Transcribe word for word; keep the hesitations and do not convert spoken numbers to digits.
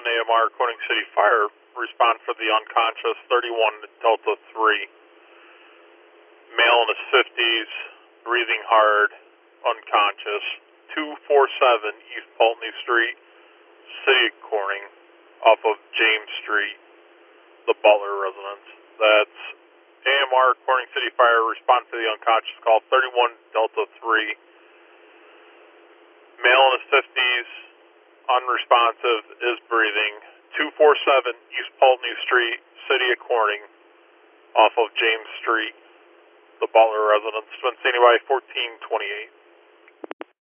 A M R Corning City Fire, respond for the unconscious, thirty-one Delta three. Male in his fifties, breathing hard, unconscious, two forty-seven East Pulteney Street, City of Corning, off of James Street, the Butler residence. That's A M R Corning City Fire, respond for the unconscious call, thirty-one Delta three. Male in his fifties, unresponsive, is breathing, two forty-seven East Pulteney Street, City of Corning, off of James Street, the Butler residence. Been seen by fourteen twenty-eight.